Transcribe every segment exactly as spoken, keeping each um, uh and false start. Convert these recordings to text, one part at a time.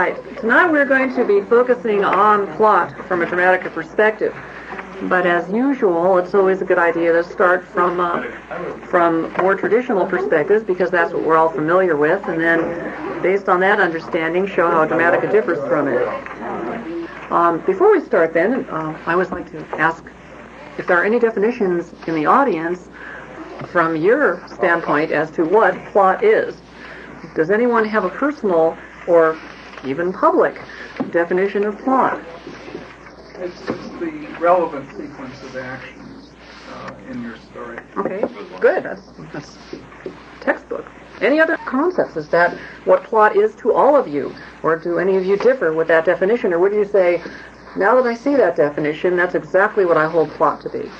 right. Tonight we're going to be focusing on plot from a Dramatica perspective. But as usual, it's always a good idea to start from uh, from more traditional perspectives, because that's what we're all familiar with, and then based on that understanding, show how Dramatica differs from it. Um, before we start then, uh, I always like to ask if there are any definitions in the audience from your standpoint as to what plot is. Does anyone have a personal or even public definition of plot? It's, it's the relevant sequence of actions uh, in your story. Okay, good. That's, that's textbook. Any other concepts? Is that what plot is to all of you? Or do any of you differ with that definition? Or would you say, now that I see that definition, that's exactly what I hold plot to be?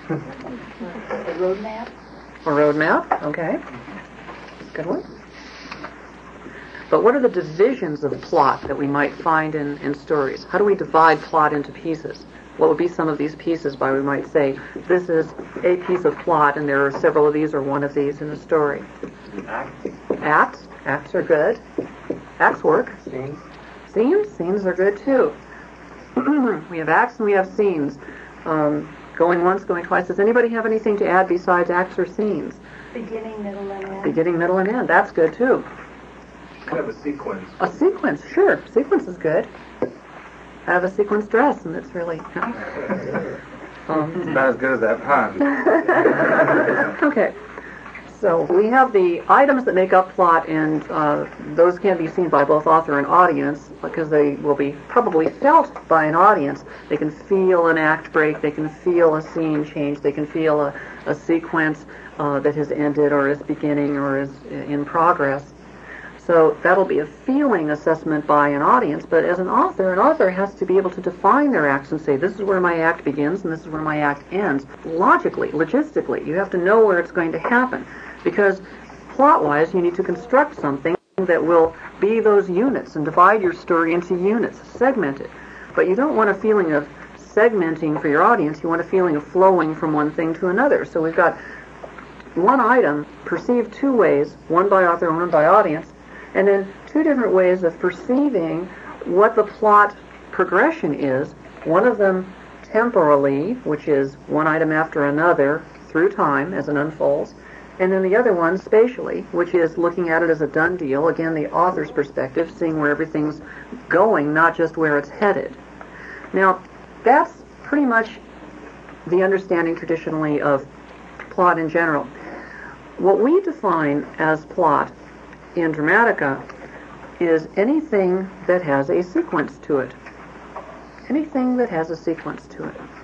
A roadmap. A roadmap, okay. Good one. But what are the divisions of plot that we might find in, in stories? How do we divide plot into pieces? What would be some of these pieces by we might say, this is a piece of plot and there are several of these or one of these in a story? Acts. Acts. Acts are good. Acts work. Scenes. Scenes? Scenes are good too. We have acts and we have scenes. Um, going once, going twice. Does anybody have anything to add besides acts or scenes? Beginning, middle, and end. Beginning, middle, and end. That's good too. Kind of a sequence. A sequence, sure. Sequence is good. I have a sequence dress, and it's really... um, It's not as good as that pun. Okay. So we have the items that make up plot, and uh, those can be seen by both author and audience, because they will be probably felt by an audience. They can feel an act break, they can feel a scene change, they can feel a, a sequence uh, that has ended or is beginning or is in progress. So that'll be a feeling assessment by an audience, but as an author, an author has to be able to define their acts and say, this is where my act begins and this is where my act ends. Logically, logistically, you have to know where it's going to happen, because plot-wise, you need to construct something that will be those units and divide your story into units, segment it. But you don't want a feeling of segmenting for your audience, you want a feeling of flowing from one thing to another. So we've got one item perceived two ways, one by author, one by audience, and then two different ways of perceiving what the plot progression is. One of them temporally, which is one item after another through time as it unfolds, and then the other one spatially, which is looking at it as a done deal, again the author's perspective, seeing where everything's going, not just where it's headed. Now, that's pretty much the understanding traditionally of plot in general. What we define as plot in Dramatica is anything that has a sequence to it. Anything that has a sequence to it.